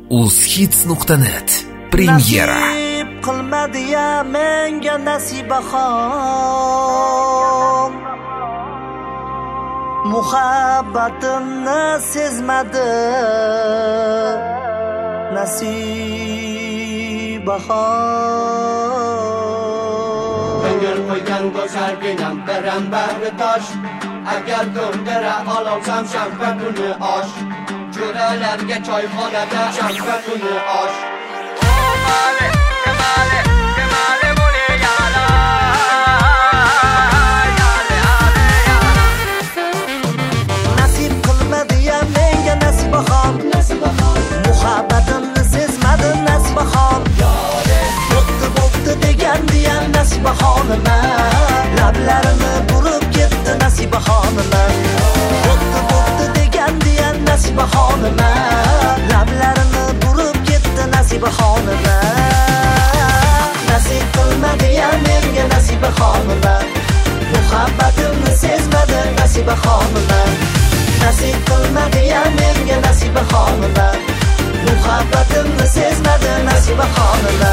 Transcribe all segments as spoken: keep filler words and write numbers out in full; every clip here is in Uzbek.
uzhits nuqta net premyera. Nasib qilmadi ya menga nasibaxon, muhabbatimni sezmadi nasibaxon. Ko'ngil qo'ygan go'zalginam biram bari tosh, agar do'ndira olsam shanba kuni osh, jo'ralarga choyxonada shanba kuni osh. Nasib qilmadi ya menga nasibaxon, muhabbatimni sezmadi nasibaxon. Bo'pti bo'pti degandi ya nasibaxonima, lablarini burib ketdi nasibaxonima. Bo'pti bo'pti degandi ya nasibaxonima, lablarini burib ketdi nasibaxonima. Nasib qilmadi ya menga nasibaxonima, muhabbatimni sezmadi nasibaxonima. Nasib qilmadi ya menga nasibaxonima, muhabbatimni sezmadi nasibaxonima.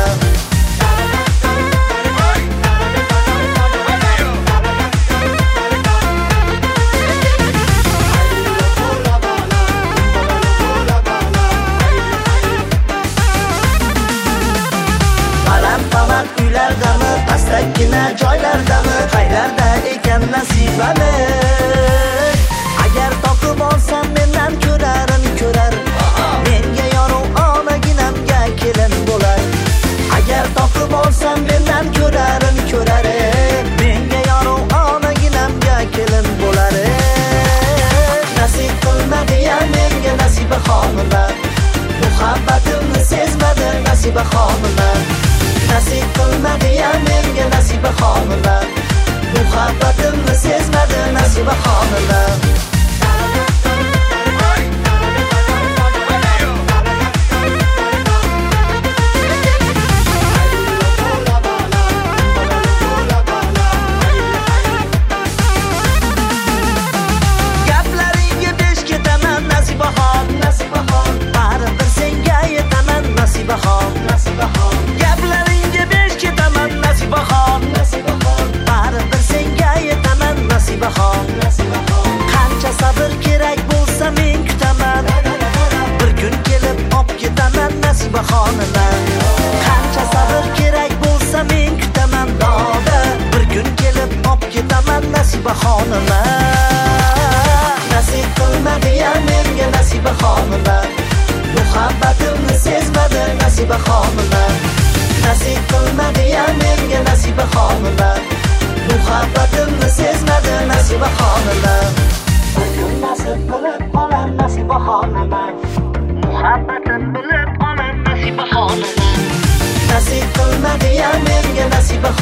Baland uylardami, pastakkina joylardami, qaylarda ekan nasibami? Agar topib olsam mendan ko'rarim ko'rar, menga yorug' onaginamga kelin bo'lar. Agar topib olsam mendan ko'rarim ko'rar, menga yorug' onaginamga kelin bo'lar. Nasib qilmadi ya menga nasibaxonima, muhabbatimni sezmadi nasibaxonima. Nasib qilmadi ya menga nasibaxonima, muhabbatimni sezmadi nasibaxonima. Gaplaringga besh ketaman nasibaxon, nasibaxon. Baribir senga yetaman nasibaxon, nasibaxon. Gaplaringga besh ketaman nasibaxon, nasibaxon. Baribir senga yetaman nasibaxon, nasibaxon. Qancha sabr kerak bo'lsa men kutaman, bir kun kelib olib ketaman nasibaxonima. Qancha sabr kerak bo'lsa men kutaman doda, bir kun kelib olib ketaman nasibaxonima. Nasib qilmadi ya menga nasibaxonima, muhabbatimni sezmadi nasibaxonima. Nasib qilmadi ya menga nasibaxonima, muhabbatimni sezmadi nasibaxonima. Bir kun nasib qilib olam nasibaxonima, muhabbatim bilib olam nasibaxonima. Nasib qilmadi ya menga nasibaxonima.